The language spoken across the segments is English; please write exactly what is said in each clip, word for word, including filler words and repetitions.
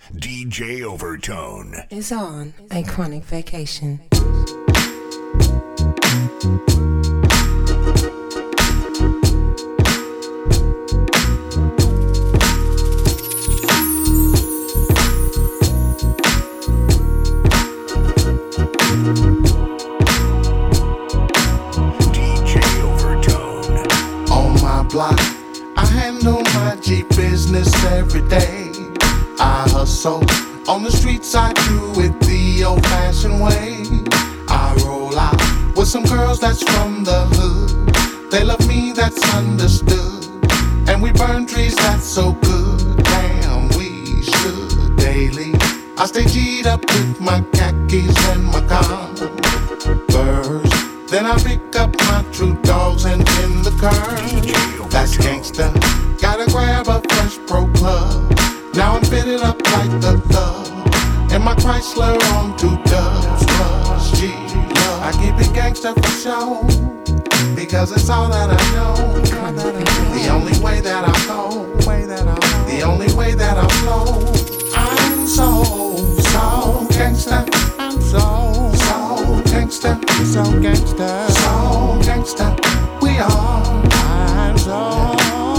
D J Overtone is on a chronic vacation. D J Overtone On my block, I handle my G business every day. I hustle on the streets, I do it the old-fashioned way. I roll out with some girls that's from the hood. They love me, that's understood. And we burn trees, that's so good. Damn, we should daily. I stay G'd up with my khakis and my Converse. Then I pick up my true dogs and in the curve. That's gangsta. Gotta grab a fresh pro club. Now I'm fitted up like the thug. And my Chrysler on two dubs. Plus G love. I keep it gangsta for show, because it's all that I know. The only way that I go, the only way that I flow. I'm so, so gangsta. I'm so, so gangsta. So gangsta. So gangsta. We are. I'm so,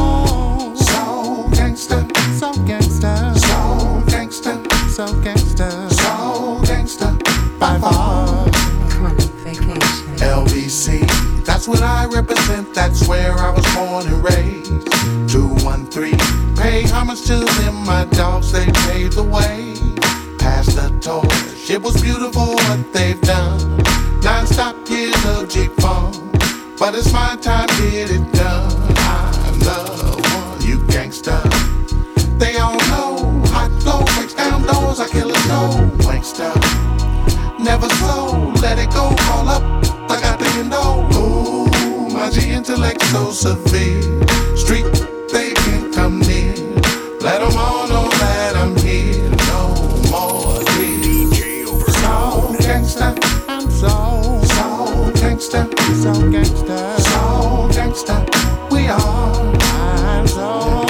so gangsta. So gangsta. So gangsta. So gangsta. So gangsta. By far. Chronic vacation. L B C, that's what I represent, that's where I was born and raised. two one three, pay homage to them, my dogs, they paved the way. Pass the torch, it was beautiful what they've done. Non-stop years of G-Funk, but it's my time, get it done. I'm the one, you gangsta. They all know, hot flow breaks down doors, I kill a show. Gangsta, never slow, let it go, call up, I got the endo. Ooh, my G intellect so severe. Street, they can't come near. Let them all know that I'm here. No more fear. D J Overtone So gangsta, I'm so, so gangsta. So gangsta, so gangsta. We are. I'm so,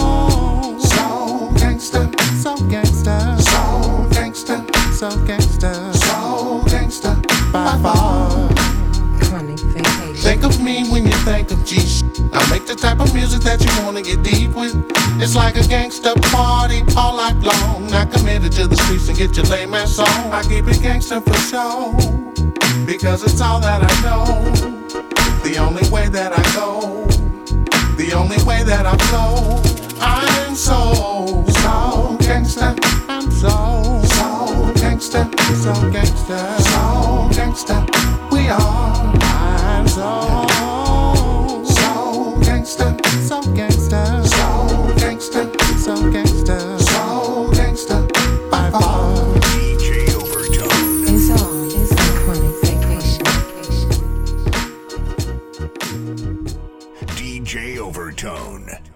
so gangsta. So gangsta, so gangsta. So gangsta, so gangsta. By far. Chronic vacation. Think of me when you think of G. I make the type of music that you wanna get deep with. It's like a gangsta party all night long. Not committed to the streets and get your lame ass on. I keep it gangsta for show, because it's all that I know. The only way that I go, the only way that I flow. I'm so, so gangsta. I'm so, so gangsta. So gangsta. So gangsta. We are. I'm so, so gangsta. So gangsta. So gangsta. So gangsta. So gangsta. By far. D J Overtone Is on is a chronic vacation. D J Overtone